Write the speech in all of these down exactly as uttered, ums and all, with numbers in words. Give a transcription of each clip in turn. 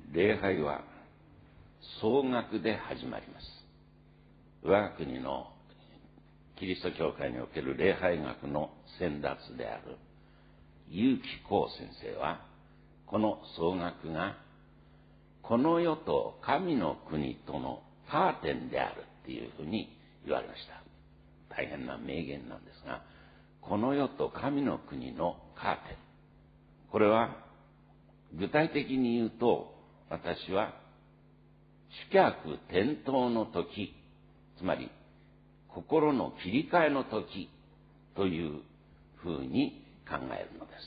礼拝は総額で始まります。我が国のキリスト教会における礼拝学の先達である結城幸先生は、この総額がこの世と神の国とのカーテンであるっていうふうに言われました。大変な名言なんですが、この世と神の国のカーテン、これは具体的に言うと、私は主客転倒の時、つまり心の切り替えの時というふうに考えるのです。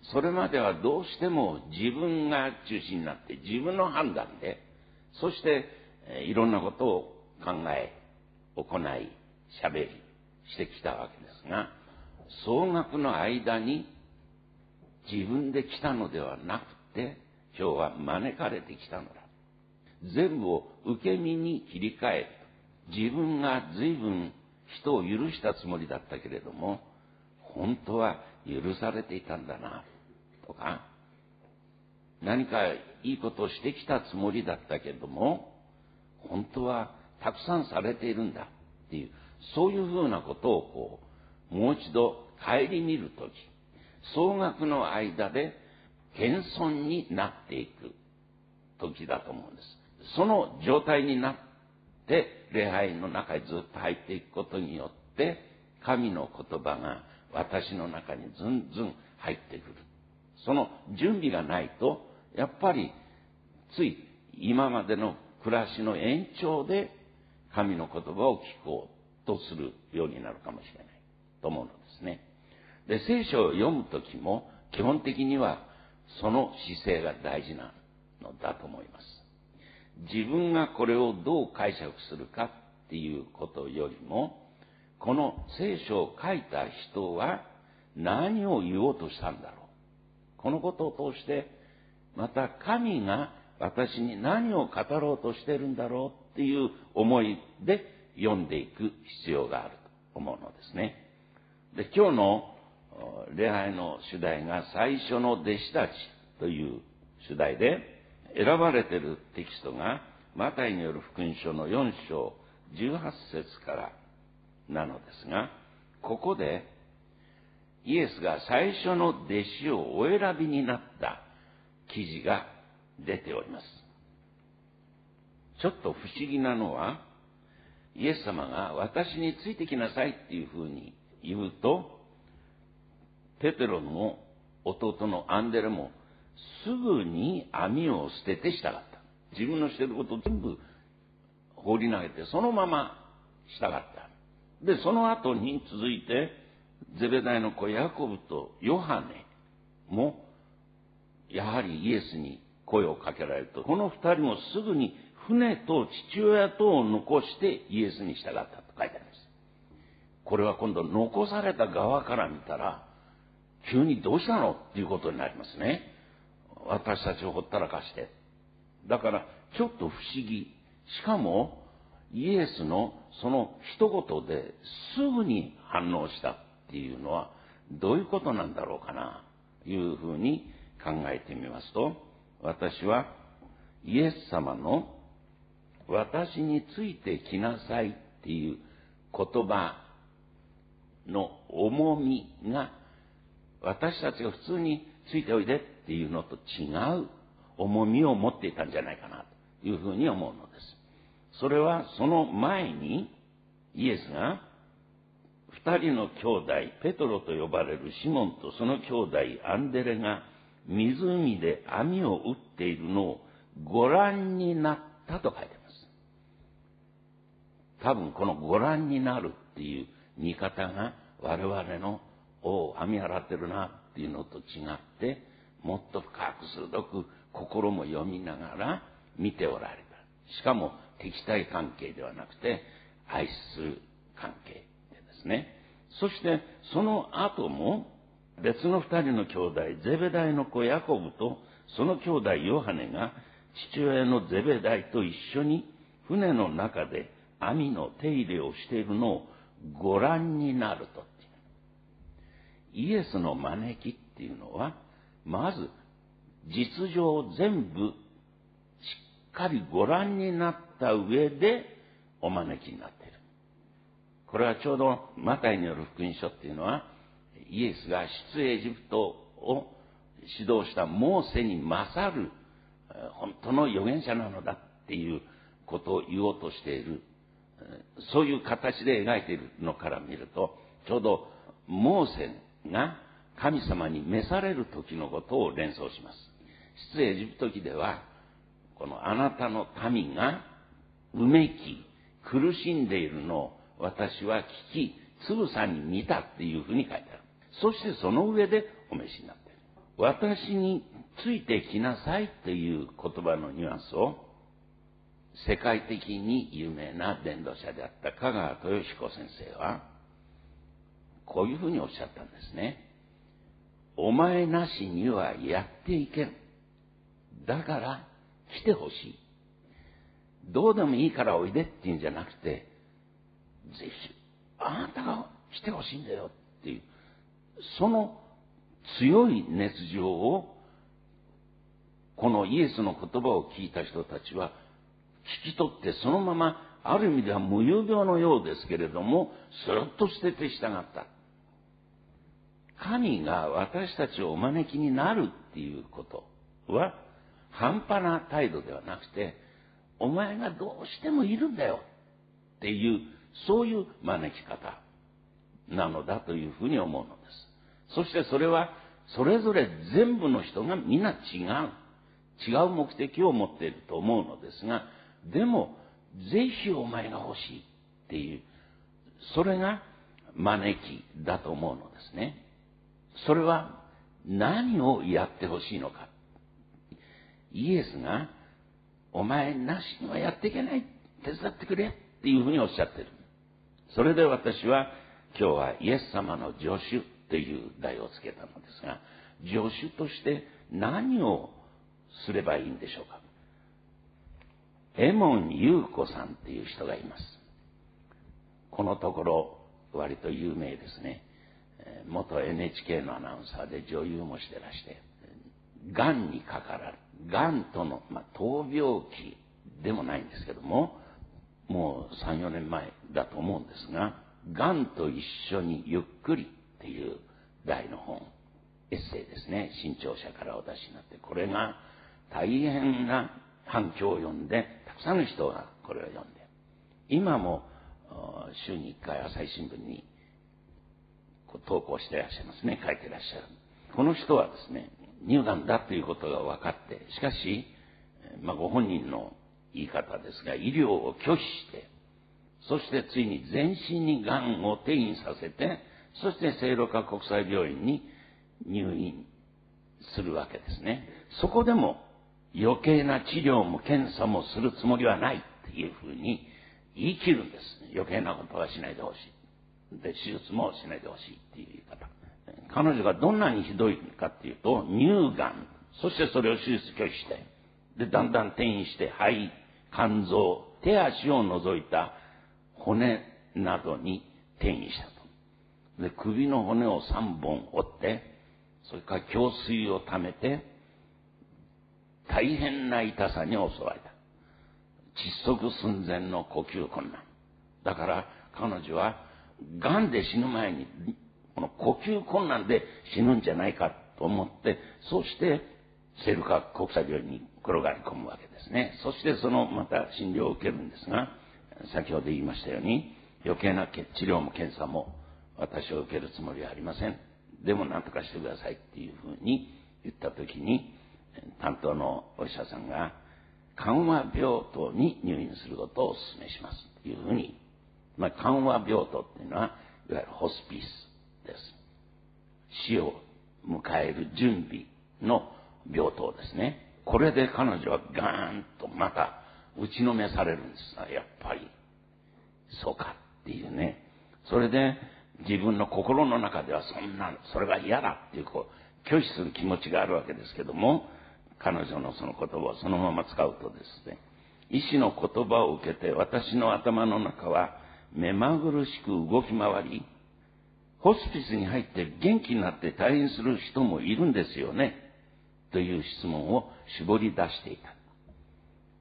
それまではどうしても自分が中心になって自分の判断で、そしていろんなことを考え、行い、喋りしてきたわけですが、総額の間に自分で来たのではなくて、今日は招かれてきたのだ。全部を受け身に切り替え、自分が随分人を許したつもりだったけれども、本当は許されていたんだな、とか、何かいいことをしてきたつもりだったけれども、本当はたくさんされているんだっていう、そういうふうなことをこう、もう一度顧みるとき、総額の間で謙遜になっていく時だと思うんです。その状態になって礼拝の中にずっと入っていくことによって、神の言葉が私の中にずんずん入ってくる。その準備がないと、やっぱりつい今までの暮らしの延長で神の言葉を聞こうとするようになるかもしれないと思うのですね。で、聖書を読むときも基本的にはその姿勢が大事なのだと思います。自分がこれをどう解釈するかっていうことよりも、この聖書を書いた人は何を言おうとしたんだろう。このことを通して、また神が私に何を語ろうとしてるんだろうっていう思いで読んでいく必要があると思うのですね。で、今日の礼拝の主題が最初の弟子たちという主題で、選ばれているテキストがマタイによる福音書のよん章じゅうはち節からなのですが、ここでイエスが最初の弟子をお選びになった記事が出ております。ちょっと不思議なのは、イエス様が私についてきなさいっていうふうに言うと、ペテロの弟のアンデレもすぐに網を捨てて従った。自分のしていることを全部放り投げてそのまま従った。で、その後に続いてゼベダイの子ヤコブとヨハネもやはりイエスに声をかけられると、この二人もすぐに船と父親とを残してイエスに従ったと書いてあります。これは今度残された側から見たら、急にどうしたのっていうことになりますね。私たちをほったらかして。だからちょっと不思議。しかもイエスのその一言ですぐに反応したっていうのはどういうことなんだろうかなというふうに考えてみますと、私はイエス様の私についてきなさいっていう言葉の重みが、私たちが普通についておいでっていうのと違う重みを持っていたんじゃないかなというふうに思うのです。それはその前にイエスが二人の兄弟、ペトロと呼ばれるシモンとその兄弟アンデレが湖で網を打っているのをご覧になったと書いてます。多分このご覧になるっていう見方が我々のお網洗ってるなっていうのと違って、もっと深く鋭く心も読みながら見ておられた。しかも敵対関係ではなくて愛する関係でですね。そしてその後も別の二人の兄弟、ゼベダイの子ヤコブとその兄弟ヨハネが父親のゼベダイと一緒に船の中で網の手入れをしているのをご覧になると。イエスの招きっていうのは、まず実情を全部かりご覧になった上でお招きになっている。これはちょうどマタイによる福音書っていうのは、イエスが出エジプトを指導したモーセに勝る本当の預言者なのだっていうことを言おうとしている、そういう形で描いているのから見ると、ちょうどモーセが神様に召される時のことを連想します。出エジプト記では、このあなたの民がうめき苦しんでいるのを私は聞きつぶさに見たっていうふうに書いてある。そしてその上でお召しになっている。私についてきなさいという言葉のニュアンスを、世界的に有名な伝道者であった香川豊彦先生はこういうふうにおっしゃったんですね。お前なしにはやっていけん。だから来てほしい。どうでもいいからおいでっていうんじゃなくて、ぜひあなたが来てほしいんだよっていう、その強い熱情を、このイエスの言葉を聞いた人たちは聞き取って、そのままある意味では無遊病のようですけれども、スルッと捨てて従った。神が私たちをお招きになるっていうことは半端な態度ではなくて、お前がどうしてもいるんだよっていう、そういう招き方なのだというふうに思うのです。そしてそれはそれぞれ全部の人が皆違う違う目的を持っていると思うのですが、でもぜひお前が欲しいっていう、それが招きだと思うのですね。それは何をやってほしいのか。イエスがお前なしにはやっていけない、手伝ってくれっていうふうにおっしゃっている。それで私は今日はイエス様の助手という題をつけたのですが、助手として何をすればいいんでしょうか。エモン優子さんっていう人がいます。このところ割と有名ですね。元 エヌエイチケー のアナウンサーで女優もしてらして、がんにかかられ、がんとの、まあ、闘病期でもないんですけども、もうさん、よねんまえだと思うんですが、がんと一緒にゆっくりっていう題の本、エッセイですね、新潮社からお出しになって、これが大変な反響を呼んで、たくさんの人がこれを読んで、今も週にいっかい朝日新聞に投稿していらっしゃいますね、書いていらっしゃる。この人はですね、乳がんだということが分かって、しかし、まあ、ご本人の言い方ですが、医療を拒否して、そしてついに全身にがんを転移させて、そして聖路加国際病院に入院するわけですね。そこでも余計な治療も検査もするつもりはないっていうふうに言い切るんです。余計なことはしないでほしい。で、手術もしないでほしいっていう言い方。彼女がどんなにひどいかっていうと、乳がん、そしてそれを手術拒否して、で、だんだん転移して肺、肝臓、手足を除いた骨などに転移したと。で、首の骨をさんぼん折って、それから胸水を溜めて、大変な痛さに襲われた。窒息寸前の呼吸困難。だから彼女は、がんで死ぬ前に、この呼吸困難で死ぬんじゃないかと思って、そして聖路加国際病院に転がり込むわけですね。そしてそのまた診療を受けるんですが、先ほど言いましたように、余計な治療も検査も私は受けるつもりはありません。でも何とかしてくださいっていうふうに言ったときに、担当のお医者さんが緩和病棟に入院することをお勧めしますというふうに、まあ、緩和病棟っていうのは、いわゆるホスピスです。死を迎える準備の病棟ですね。これで彼女はガーンとまた打ちのめされるんです。やっぱり、そうかっていうね。それで自分の心の中ではそんな、それが嫌だっていう、こう、拒否する気持ちがあるわけですけども、彼女のその言葉をそのまま使うとですね、医師の言葉を受けて私の頭の中は目まぐるしく動き回り、ホスピスに入って元気になって退院する人もいるんですよねという質問を絞り出していた。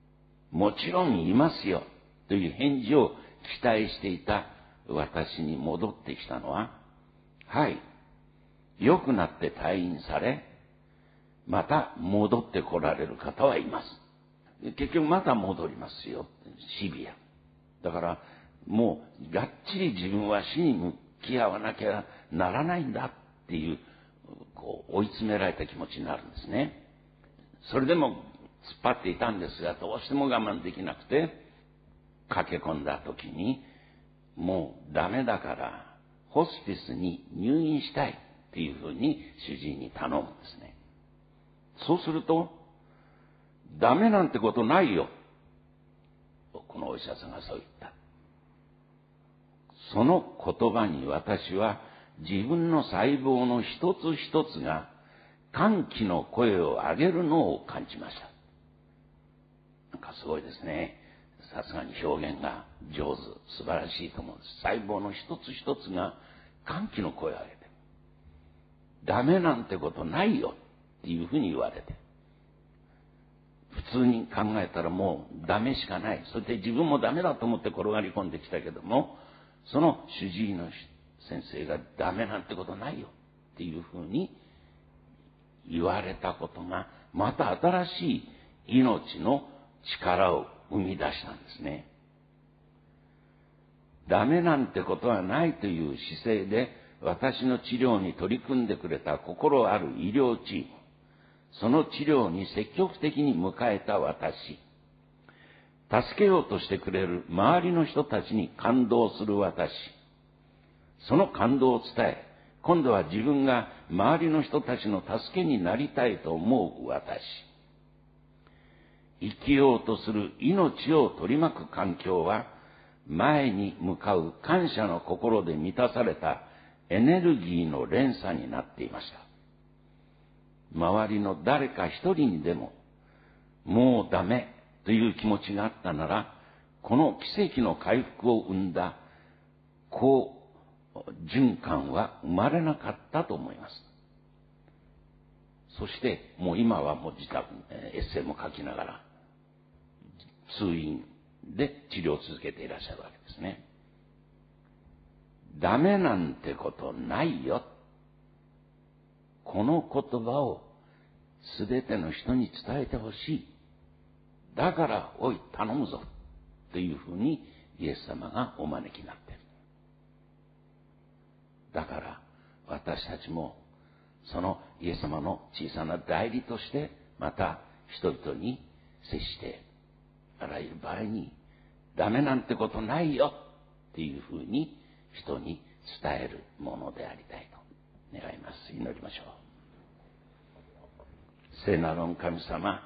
もちろんいますよという返事を期待していた私に戻ってきたのは、はい、良くなって退院され、また戻ってこられる方はいます。結局また戻りますよ、シビア。だからもうがっちり自分は死に向き合わなきゃならないんだっていう、こう追い詰められた気持ちになるんですね。それでも突っ張っていたんですが、どうしても我慢できなくて駆け込んだ時に、もうダメだからホスピスに入院したいっていうふうに主治医に頼むんですね。そうすると、ダメなんてことないよとこのお医者さんがそう言った。その言葉に私は自分の細胞の一つ一つが歓喜の声を上げるのを感じました。なんかすごいですね。さすがに表現が上手、素晴らしいと思うんです。細胞の一つ一つが歓喜の声を上げて、ダメなんてことないよっていうふうに言われて、普通に考えたらもうダメしかない。そして自分もダメだと思って転がり込んできたけども、その主治医の先生がダメなんてことないよっていうふうに言われたことが、また新しい命の力を生み出したんですね。ダメなんてことはないという姿勢で私の治療に取り組んでくれた心ある医療チーム、その治療に積極的に迎えた私、助けようとしてくれる周りの人たちに感動する私、その感動を伝え、今度は自分が周りの人たちの助けになりたいと思う私、生きようとする命を取り巻く環境は、前に向かう感謝の心で満たされたエネルギーの連鎖になっていました。周りの誰か一人にでも、もうダメという気持ちがあったなら、この奇跡の回復を生んだ好循環は生まれなかったと思います。そしてもう今はもう自宅、エッセイも書きながら通院で治療を続けていらっしゃるわけですね。ダメなんてことないよ。この言葉をすべての人に伝えてほしい。だからおい頼むぞというふうにイエス様がお招きになっている。だから私たちもそのイエス様の小さな代理としてまた人々に接して、あらゆる場合にダメなんてことないよっていうふうに人に伝えるものでありたいと願います。祈りましょう。聖なる御神様、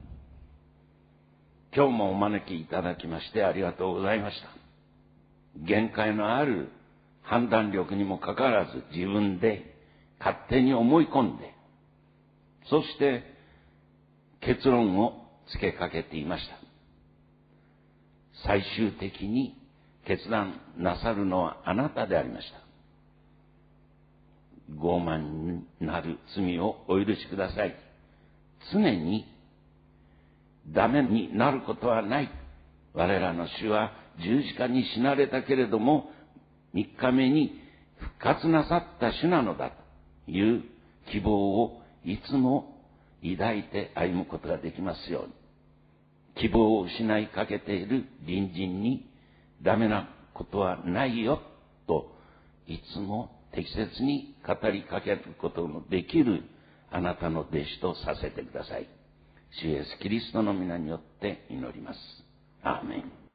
今日もお招きいただきましてありがとうございました。限界のある判断力にもかかわらず自分で勝手に思い込んで、そして結論をつけかけていました。最終的に決断なさるのはあなたでありました。傲慢になる罪をお許しください。常にダメになることはない。我らの主は十字架に死なれたけれども三日目に復活なさった主なのだという希望をいつも抱いて歩むことができますように。希望を失いかけている隣人にダメなことはないよといつも適切に語りかけることのできるあなたの弟子とさせてください。主イエスキリストの皆によって祈ります。アーメン。